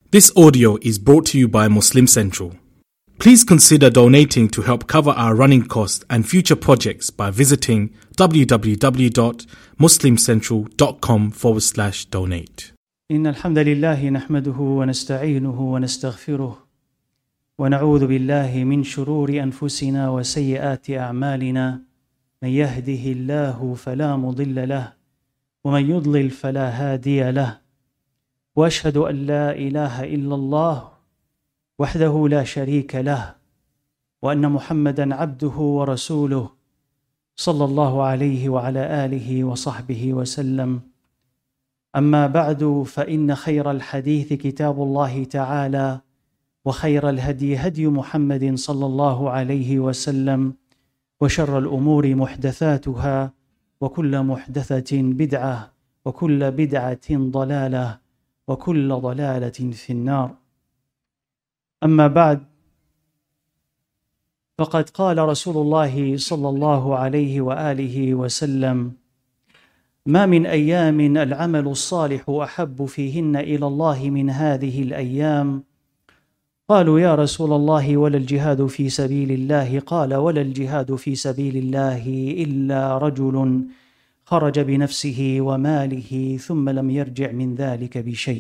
This audio is brought to you by Muslim Central. Please consider donating to help cover our running costs and future projects by visiting www.muslimcentral.com/donate. إن الحمد لله نحمده ونستعينه ونستغفره ونعوذ بالله من شرور أنفسنا وسيئات أعمالنا من يهده الله فلا مضل له ومن يضلل فلا هادي له وأشهد أن لا إله إلا الله وحده لا شريك له وأن محمدًا عبده ورسوله صلى الله عليه وعلى آله وصحبه وسلم. أما بعد فإن خير الحديث كتاب الله تعالى وخير الهدي هدي محمد صلى الله عليه وسلم وشر الأمور محدثاتها وكل محدثة بدعة وكل بدعة ضلالة وكل ضلالة في النار. أما بعد فقد قال رسول الله صلى الله عليه وآله وسلم: ما من أيام العمل الصالح أحب فيهن إلى الله من هذه الأيام. قالوا يا رسول الله ولا الجهاد في سبيل الله؟ قال ولا الجهاد في سبيل الله إلا رجل خرج بنفسه وماله ثم لم يرجع من ذلك بشيء.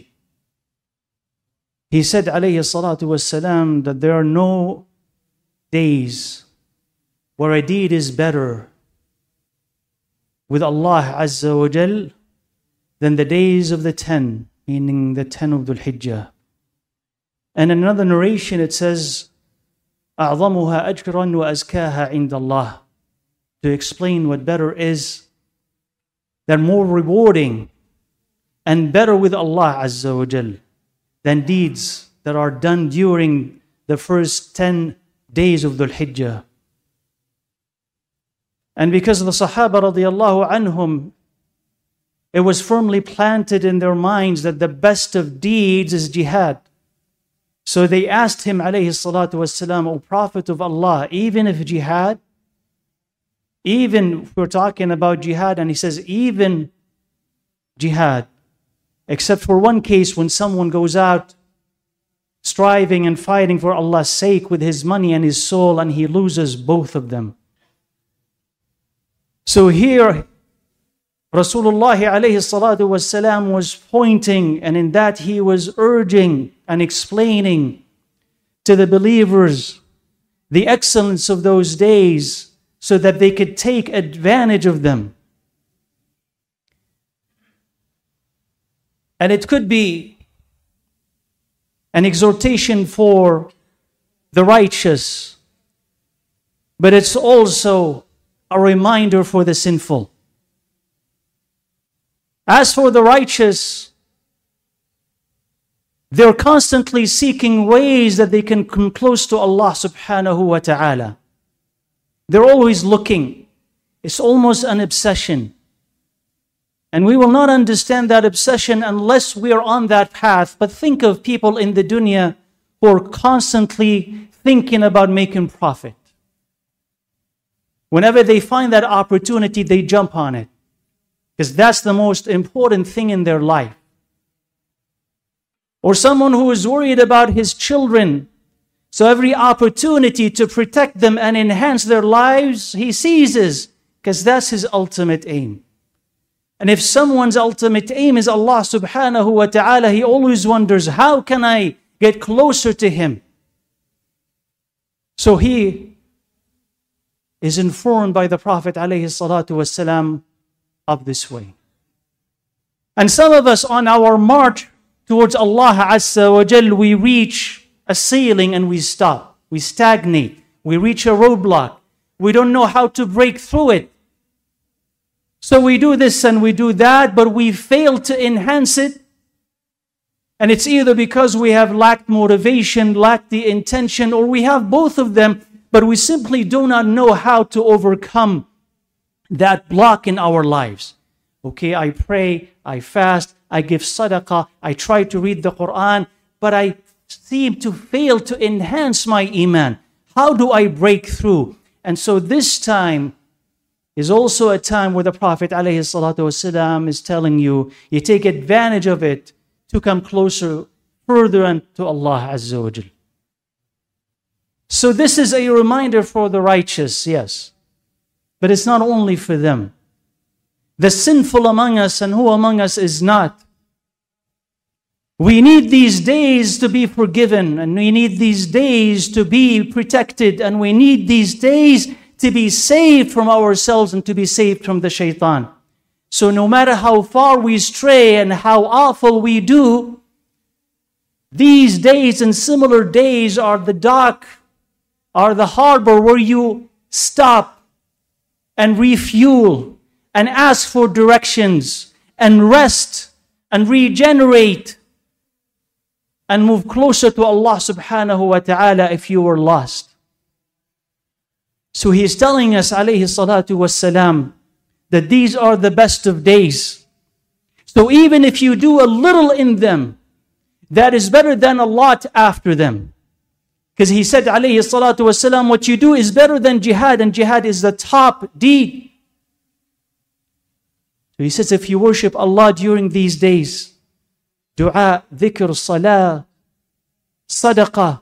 He said عليه الصلاة والسلام that there are no days where a deed is better with Allah Azza wa Jal than the days of the 10, meaning the 10 of Dhul Hijjah. And in another narration it says أعظمها أجرا وأزكاها عند الله, to explain what better is. They're more rewarding and better with Allah Azza wa Jal than deeds that are done during the first 10 days of Dhul Hijjah. And because of the Sahaba radiallahu anhum, it was firmly planted in their minds that the best of deeds is jihad. So they asked him alayhi salatu wassalam, O Prophet of Allah, even if jihad, even if we're talking about jihad, and he says even jihad, except for one case when someone goes out striving and fighting for Allah's sake with his money and his soul and he loses both of them. So here Rasulullah alayhi salatu wasalam was pointing, and in that he was urging and explaining to the believers the excellence of those days so that they could take advantage of them. And it could be an exhortation for the righteous, but it's also a reminder for the sinful. As for the righteous, they're constantly seeking ways that they can come close to Allah subhanahu wa ta'ala. They're always looking. It's almost an obsession. And we will not understand that obsession unless we are on that path. But think of people in the dunya who are constantly thinking about making profit. Whenever they find that opportunity, they jump on it, because that's the most important thing in their life. Or someone who is worried about his children, so every opportunity to protect them and enhance their lives, he seizes, because that's his ultimate aim. And if someone's ultimate aim is Allah subhanahu wa ta'ala, he always wonders, how can I get closer to him? So he is informed by the Prophet alayhi salatu wasalam of this way. And some of us on our march towards Allah Azza wa Jal, we reach a ceiling and we stop. We stagnate. We reach a roadblock. We don't know how to break through it. So we do this and we do that, but we fail to enhance it. And it's either because we have lacked motivation, lacked the intention, or we have both of them, but we simply do not know how to overcome that block in our lives. Okay, I pray, I fast, I give sadaqah, I try to read the Quran, but I seem to fail to enhance my iman. How do I break through? And so this time is also a time where the Prophet ﷺ is telling you, you take advantage of it to come closer further unto Allah Azza wa Jal. So this is a reminder for the righteous, yes. But it's not only for them. The sinful among us, and who among us is not? We need these days to be forgiven, and we need these days to be protected, and we need these days to be saved from ourselves and to be saved from the shaitan. So no matter how far we stray and how awful we do, these days and similar days are the dock, are the harbor where you stop and refuel and ask for directions and rest and regenerate and move closer to Allah subhanahu wa ta'ala if you were lost. So he is telling us, alayhi salatu wassalam, that these are the best of days. So even if you do a little in them, that is better than a lot after them. Because he said, alayhi salatu wasalam, what you do is better than jihad, and jihad is the top deed. So he says, if you worship Allah during these days, dua, dhikr, salah, sadaqah,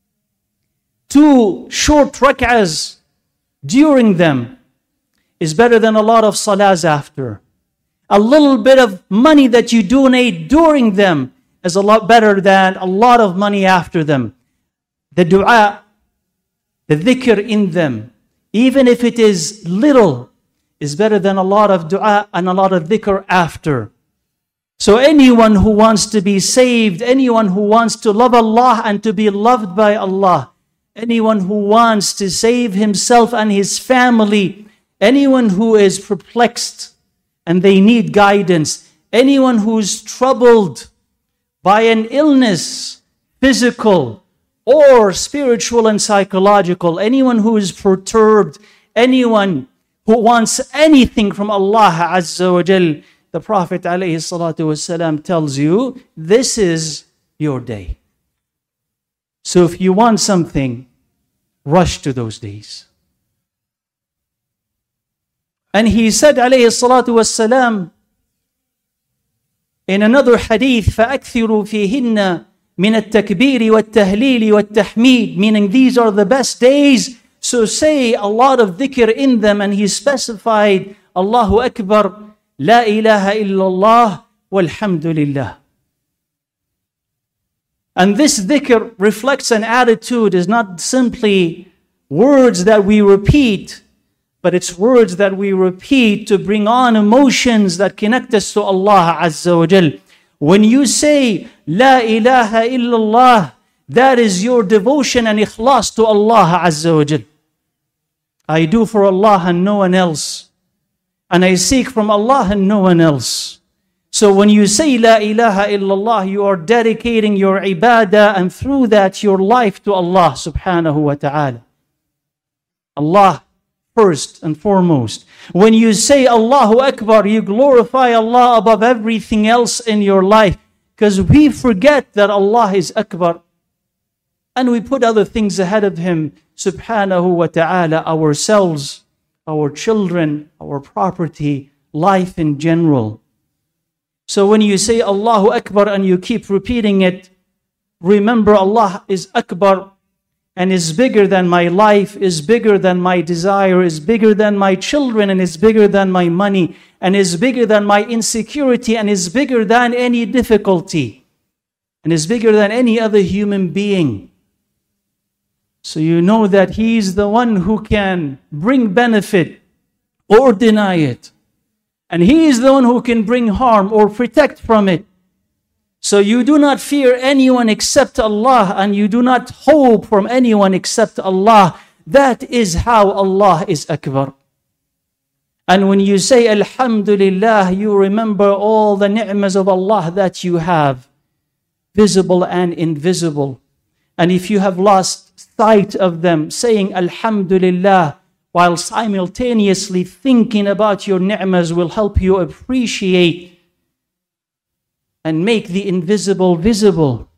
2 short rak'ahs during them is better than a lot of salahs after. A little bit of money that you donate during them is a lot better than a lot of money after them. The dua, the dhikr in them, even if it is little, is better than a lot of dua and a lot of dhikr after. So anyone who wants to be saved, anyone who wants to love Allah and to be loved by Allah, anyone who wants to save himself and his family, anyone who is perplexed and they need guidance, anyone who's troubled by an illness, physical or spiritual and psychological, anyone who is perturbed, anyone who wants anything from Allah Azza wa Jal, the Prophet alayhi salatu wasalam tells you, this is your day. So if you want something, rush to those days. And he said alayhi salatu wasalam in another hadith, فَأَكْثِرُوا فِيهِنَّ مِنَ التَّكْبِيرِ وَالتَّهْلِيلِ وَالتَّحْمِيدِ, meaning these are the best days, so say a lot of dhikr in them. And he specified, Allahu Akbar, La ilaha illallah, walhamdulillah. And this dhikr reflects an attitude, is not simply words that we repeat, but it's words that we repeat to bring on emotions that connect us to Allah Azza wa Jal. When you say, La ilaha illallah, that is your devotion and ikhlas to Allah Azza wa Jal. I do for Allah and no one else. And I seek from Allah and no one else. So when you say La ilaha illallah, you are dedicating your ibadah and through that your life to Allah subhanahu wa ta'ala. Allah first and foremost. When you say Allahu Akbar, you glorify Allah above everything else in your life. Because we forget that Allah is Akbar. And we put other things ahead of Him subhanahu wa ta'ala, ourselves, our children, our property, life in general. So when you say Allahu Akbar and you keep repeating it, remember Allah is Akbar and is bigger than my life, is bigger than my desire, is bigger than my children, and is bigger than my money, and is bigger than my insecurity, and is bigger than any difficulty, and is bigger than any other human being. So you know that He is the one who can bring benefit or deny it. And He is the one who can bring harm or protect from it. So you do not fear anyone except Allah, and you do not hope from anyone except Allah. That is how Allah is Akbar. And when you say Alhamdulillah, you remember all the ni'mas of Allah that you have, visible and invisible. And if you have lost sight of them, saying Alhamdulillah while simultaneously thinking about your ni'mas will help you appreciate and make the invisible visible.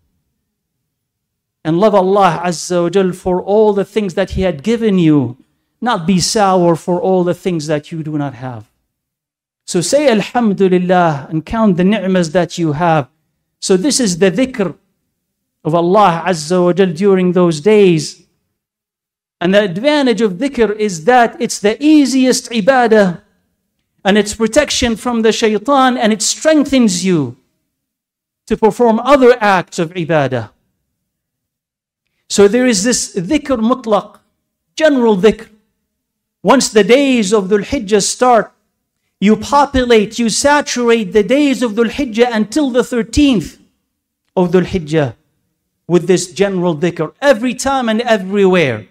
And love Allah Azza wa Jal for all the things that He had given you, not be sour for all the things that you do not have. So say Alhamdulillah and count the ni'mas that you have. So this is the dhikr of Allah Azza wa Jal during those days. And the advantage of dhikr is that it's the easiest ibadah, and it's protection from the shaitan, and it strengthens you to perform other acts of ibadah. So there is this dhikr mutlaq, general dhikr. Once the days of Dhul Hijjah start, you populate, you saturate the days of Dhul Hijjah until the 13th of Dhul Hijjah with this general dhikr, every time and everywhere.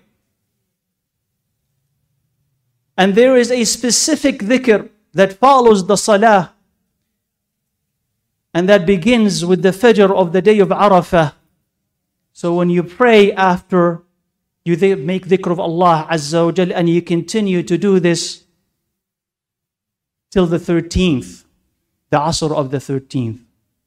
And there is a specific dhikr that follows the salah, and that begins with the fajr of the day of Arafah. So when you pray after, you make dhikr of Allah Azza wa Jal, and you continue to do this till the 13th, the Asr of the 13th.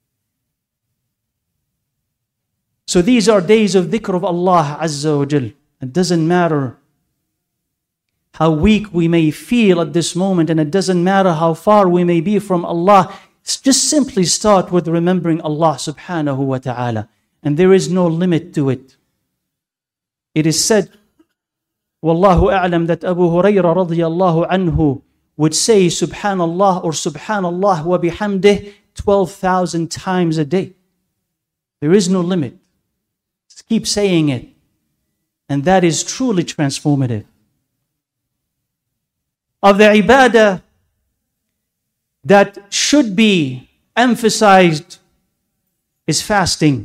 So these are days of dhikr of Allah Azza wa Jal. It doesn't matter how weak we may feel at this moment, and it doesn't matter how far we may be from Allah. Just simply start with remembering Allah subhanahu wa ta'ala. And there is no limit to it. It is said, Wallahu a'lam, that Abu Hurairah radiyallahu anhu would say Subhanallah or Subhanallah wa bihamdih 12,000 times a day. There is no limit. Just keep saying it. And that is truly transformative. Of the ibadah that should be emphasized is fasting.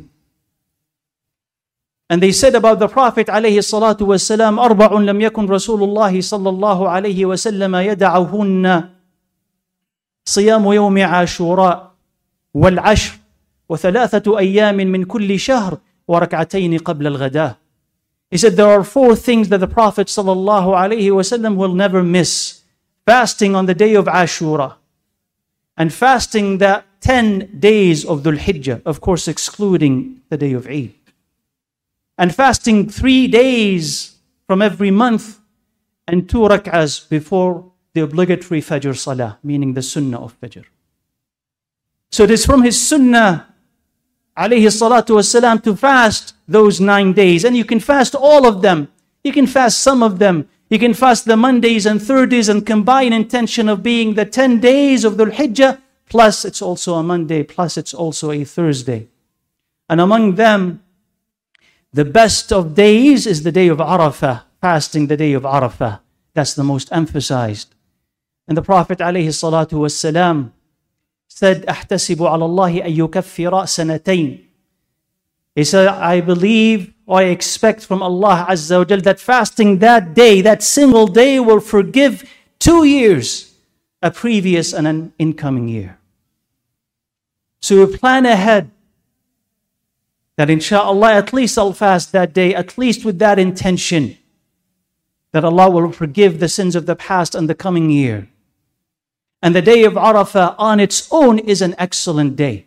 And they said about the Prophet عليه الصلاة والسلام أربع لم يكن رسول الله صلى الله عليه وسلم يدعهن صيام يوم عاشوراء والعشر وثلاثة أيام من كل شهر وركعتين قبل الغداء. He said there are 4 things that the Prophet صلى الله عليه وسلم will never miss. Fasting on the day of Ashura, and fasting the 10 days of Dhul Hijjah, of course excluding the day of Eid. And fasting 3 days from every month, and 2 rak'ahs before the obligatory Fajr Salah, meaning the Sunnah of Fajr. So it is from his Sunnah, alayhi salatu wassalam, to fast those 9 days. And you can fast all of them. You can fast some of them. You can fast the Mondays and Thursdays and combine intention of being the 10 days of Dhul Hijjah, plus it's also a Monday, plus it's also a Thursday. And among them, the best of days is the day of Arafah, fasting the day of Arafah. That's the most emphasized. And the Prophet ﷺ said, أَحْتَسِبُ عَلَى اللَّهِ أَن يُكَفِّرَ سَنَتَيْنِ. He said, I believe or I expect from Allah Azza wa Jal that fasting that day, that single day, will forgive 2 years, a previous and an incoming year. So we plan ahead that inshallah at least I'll fast that day, at least with that intention that Allah will forgive the sins of the past and the coming year. And the day of Arafah on its own is an excellent day.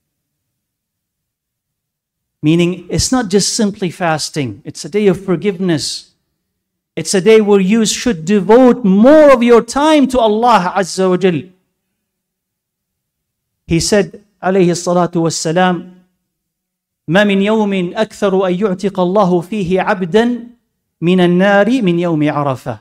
Meaning it's not just simply fasting, it's a day of forgiveness. It's a day where you should devote more of your time to Allah Azza wa Jal. He said, alayhi salatu wassalam, ما من يوم أكثر أن يعتق الله فيه عبدا من النار من يوم عرفة.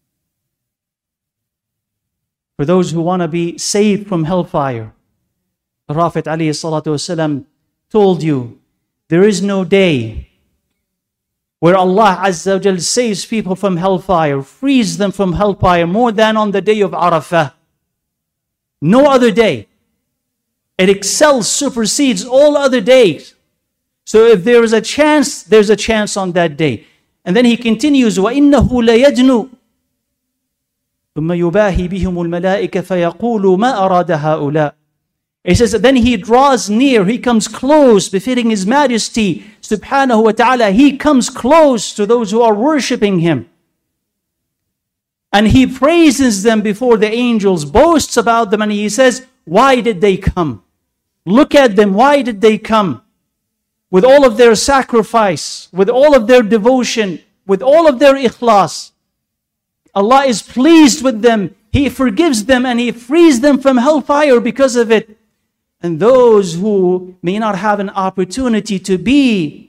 For those who want to be saved from hellfire, the Prophet alayhi salatu wasalam told you, there is no day where Allah Azza wa Jal saves people from hellfire, frees them from hellfire more than on the day of Arafah. No other day. It excels, supersedes all other days. So if there is a chance, there's a chance on that day. And then he continues, وَإِنَّهُ لَيَجْنُ ثُمَّ يُبَاهِي بِهِمُ الْمَلَائِكَ فَيَقُولُ مَا أَرَادَ هَؤُلَاءِ. He says that then he draws near, he comes close, befitting his majesty, subhanahu wa ta'ala. He comes close to those who are worshipping him. And he praises them before the angels, boasts about them, and he says, why did they come? Look at them, why did they come? With all of their sacrifice, with all of their devotion, with all of their ikhlas. Allah is pleased with them. He forgives them and He frees them from hellfire because of it. And those who may not have an opportunity to be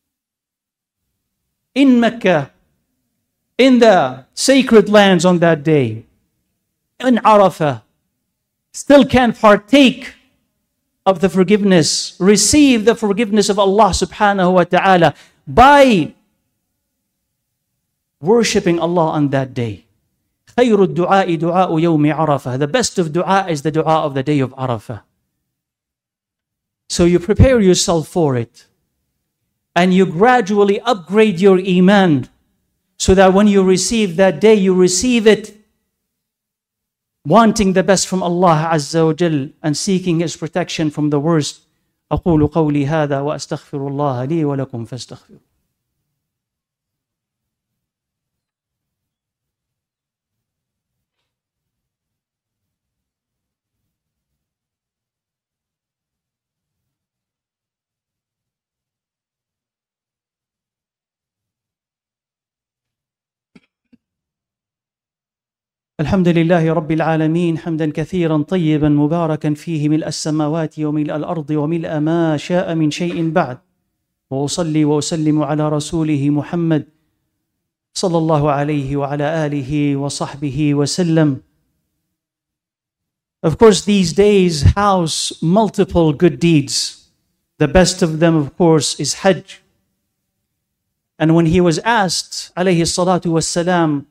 in Mecca, in the sacred lands on that day, in Arafah, still can partake of the forgiveness, receive the forgiveness of Allah subhanahu wa ta'ala by worshipping Allah on that day. خير الدعاء دعاء يوم عرفة. The best of dua is the dua of the day of Arafah. So you prepare yourself for it. And you gradually upgrade your iman so that when you receive that day, you receive it wanting the best from Allah Azza wa Jal and seeking His protection from the worst. أقول قولي هذا وأستغفر الله لي ولكم فاستغفروا. الحمد لله رب العالمين حمدا كثيرا طيبا مباركا فيه ملء السماوات وملء الأرض وملء ما شاء من شيء بعد وأصلي وأسلم على رسوله محمد صلى الله عليه وعلى آله وصحبه وسلم. Of course, these days house multiple good deeds. The best of them, of course, is Hajj. And when he was asked, alayhi salatu wassalam,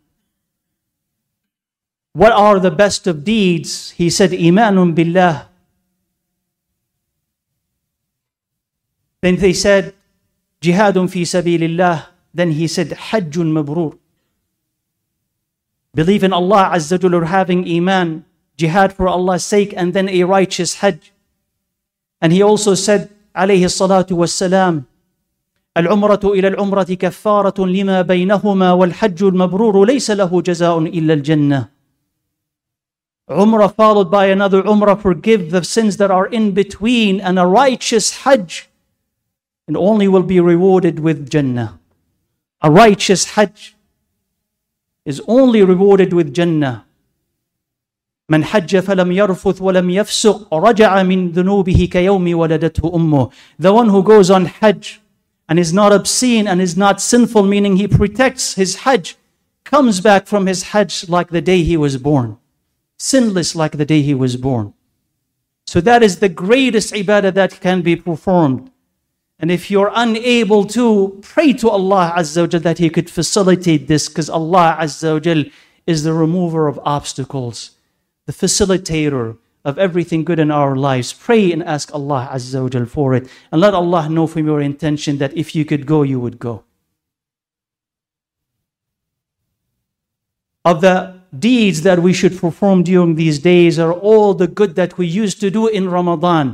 what are the best of deeds? He said, Imanun billah. Then they said, Jihadun fi sabilillah. Then he said, Hajjun mabrur. Believe in Allah Azza wa Jalla, having Iman, jihad for Allah's sake, and then a righteous Hajj. And he also said, alayhi salatu wassalam, العمرة إلى العمرة كفارة لما بينهما والحج المبرور ليس له جزاء إلا الجنة. Umrah followed by another Umrah forgive the sins that are in between, and a righteous Hajj and only will be rewarded with Jannah. A righteous Hajj is only rewarded with Jannah. من حج فلم يرفث ولم يفسق رجع من ذنوبه كيوم ولدته أمه. The one who goes on Hajj and is not obscene and is not sinful, meaning he protects his Hajj, comes back from his Hajj like the day he was born. Sinless like the day he was born. So that is the greatest ibadah that can be performed. And if you're unable to, pray to Allah Azza wa Jal that He could facilitate this, because Allah Azza wa Jal is the remover of obstacles, the facilitator of everything good in our lives. Pray and ask Allah Azza wa Jal for it. And let Allah know from your intention that if you could go, you would go. Of the deeds that we should perform during these days are all the good that we used to do in Ramadan.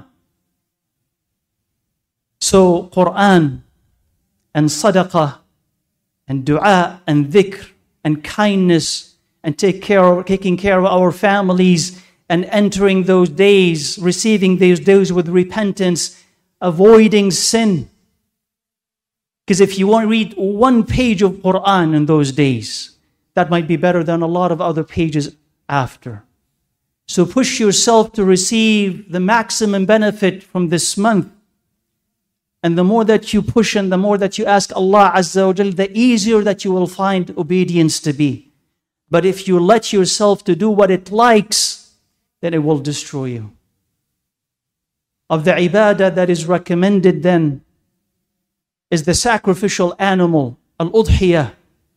So Quran and sadaqah and dua and dhikr and kindness and taking care of our families and entering those days, receiving those days with repentance, avoiding sin. Because if you want to read one page of Quran in those days, that might be better than a lot of other pages after. So push yourself to receive the maximum benefit from this month. And the more that you push and the more that you ask Allah Azza wa Jal, the easier that you will find obedience to be. But if you let yourself to do what it likes, then it will destroy you. Of the ibadah that is recommended then is the sacrificial animal, al-udhiyah.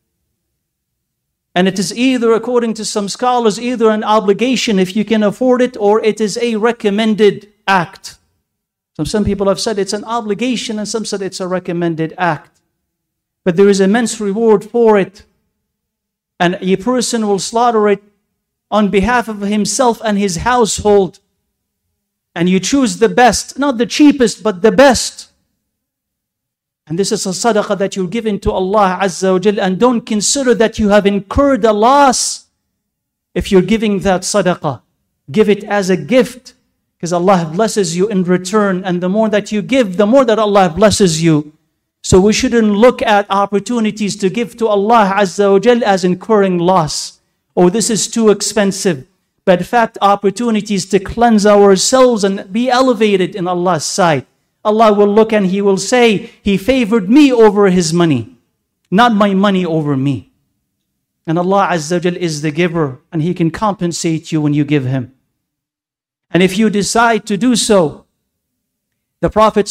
And it is either, according to some scholars, either an obligation if you can afford it, or it is a recommended act. So some people have said it's an obligation, and some said it's a recommended act. But there is immense reward for it. And a person will slaughter it on behalf of himself and his household. And you choose the best, not the cheapest, but the best. And this is a sadaqah that you're giving to Allah Azza wa Jal, and don't consider that you have incurred a loss if you're giving that sadaqah. Give it as a gift, because Allah blesses you in return, and the more that you give, the more that Allah blesses you. So we shouldn't look at opportunities to give to Allah Azza wa Jal as incurring loss. Oh, this is too expensive. but in fact opportunities to cleanse ourselves and be elevated in Allah's sight. Allah will look and He will say, He favored me over His money, not my money over me. And Allah Azza wa Jal is the giver, and He can compensate you when you give Him. And if you decide to do so, the Prophet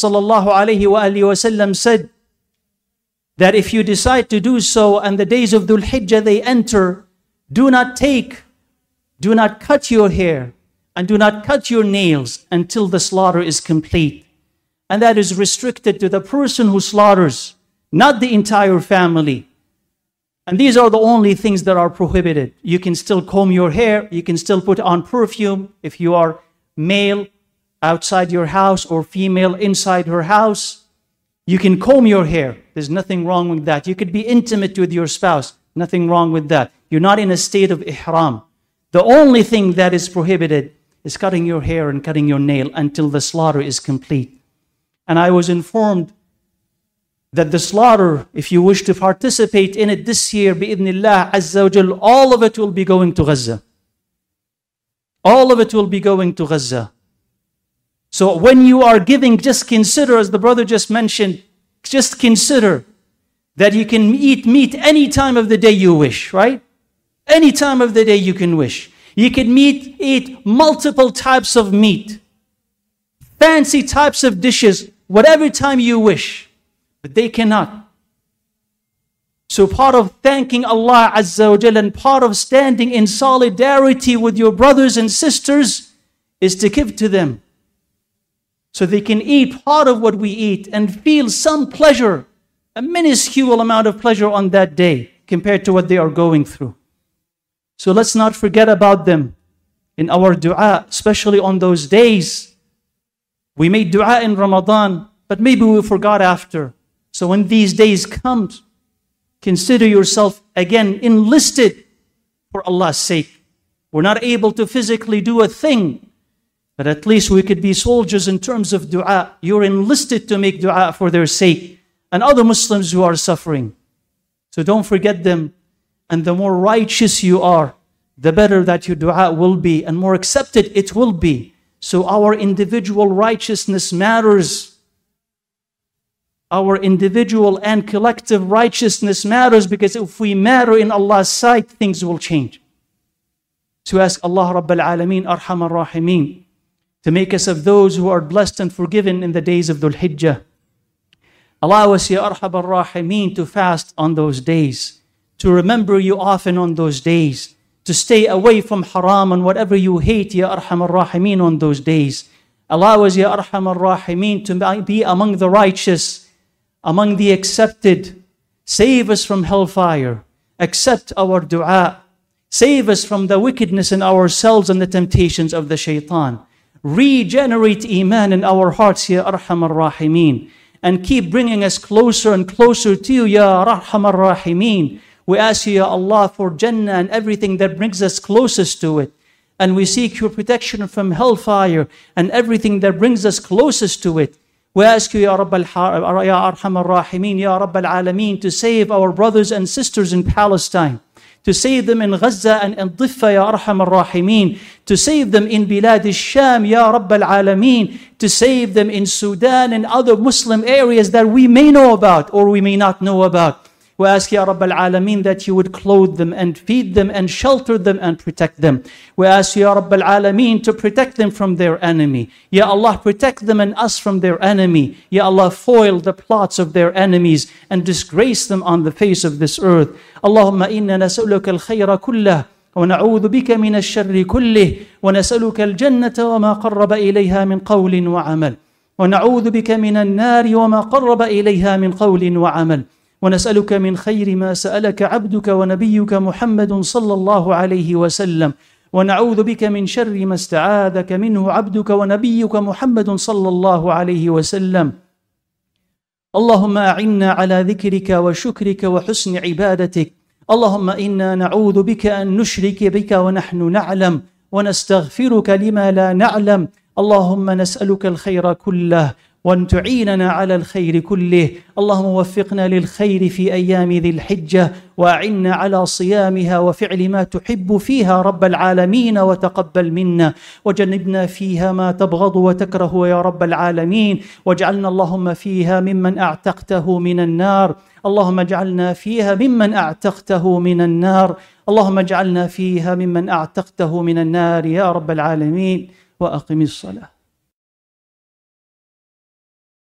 ﷺ said that if you decide to do so and the days of Dhul Hijjah they enter, do not cut your hair and do not cut your nails until the slaughter is complete. And that is restricted to the person who slaughters, not the entire family. And these are the only things that are prohibited. You can still comb your hair, you can still put on perfume if you are male outside your house or female inside her house. You can comb your hair. There's nothing wrong with that. You could be intimate with your spouse. Nothing wrong with that. You're not in a state of ihram. The only thing that is prohibited is cutting your hair and cutting your nail until the slaughter is complete. And I was informed that the slaughter, if you wish to participate in it this year, bi'idhnillah azza wa jal, all of it will be going to Gaza. All of it will be going to Gaza. So when you are giving, just consider, as the brother just mentioned, just consider that you can eat meat any time of the day you wish, right? Any time of the day you can wish. You can eat multiple types of meat, fancy types of dishes, whatever time you wish. But they cannot. So part of thanking Allah Azza wa Jalla and part of standing in solidarity with your brothers and sisters is to give to them, so they can eat part of what we eat and feel some pleasure, a minuscule amount of pleasure on that day compared to what they are going through. So let's not forget about them in our dua, especially on those days. We made dua in Ramadan, but maybe we forgot after. So when these days come, consider yourself again enlisted for Allah's sake. We're not able to physically do a thing, but at least we could be soldiers in terms of dua. You're enlisted to make dua for their sake and other Muslims who are suffering. So don't forget them. And the more righteous you are, the better that your dua will be and more accepted it will be. So our individual righteousness matters. Our individual and collective righteousness matters, because if we matter in Allah's sight, things will change. So ask Allah Rabbal Alameen, Arhamar Rahimeen, to make us of those who are blessed and forgiven in the days of Dhul Hijjah. Allow us, Ya Arhamar Rahimeen, to fast on those days, to remember you often on those days, to stay away from haram and whatever you hate, Ya Arhamar Rahimeen, on those days. Allow us, Ya Arhamar Rahimeen, to be among the righteous, among the accepted. Save us from hellfire. Accept our dua. Save us from the wickedness in ourselves and the temptations of the shaitan. Regenerate iman in our hearts, Ya Arhamar Rahimeen, and keep bringing us closer and closer to you, Ya Arhamar Rahimeen. We ask you, Ya Allah, for Jannah and everything that brings us closest to it. And we seek your protection from hellfire and everything that brings us closest to it. We ask you, Ya Arhamar Rahimeen, Ya Rabbal Alameen, to save our brothers and sisters in Palestine, to save them in Gaza and in Diffa, Ya Arhamar Rahimeen, to save them in Bilad al-Sham, Ya Rabbal Alameen, to save them in Sudan and other Muslim areas that we may know about or we may not know about. We ask, Ya Rabbal Alameen, that you would clothe them and feed them and shelter them and protect them. We ask, Ya Rabbal Alameen, to protect them from their enemy. Ya Allah, protect them and us from their enemy. Ya Allah, foil the plots of their enemies and disgrace them on the face of this earth. Allahumma inna nas'aluka al-khayra kullah, ونعوذ بك من الشر كله ونسألك الجنة وما قرب إليها من قول وعمل ونعوذ بك من النار وما قرب إليها من قول وعمل ونسألك من خير ما سألك عبدك ونبيك محمد صلى الله عليه وسلم ونعوذ بك من شر ما استعاذك منه عبدك ونبيك محمد صلى الله عليه وسلم. اللهم أعنا على ذكرك وشكرك وحسن عبادتك. اللهم إنا نعوذ بك أن نشرك بك ونحن نعلم ونستغفرك لما لا نعلم. اللهم نسألك الخير كله وأن تعيننا على الخير كله. اللهم وفقنا للخير في أيام ذي الحجة، وأعنا على صيامها وفعل ما تحب فيها رب العالمين، وتقبل منا، وجنبنا فيها ما تبغض وتكره يا رب العالمين، واجعلنا اللهم فيها ممن أعتقته من النار. اللهم اجعلنا فيها ممن أعتقته من النار. اللهم اجعلنا فيها ممن أعتقته من النار يا رب العالمين. وأقم الصلاة.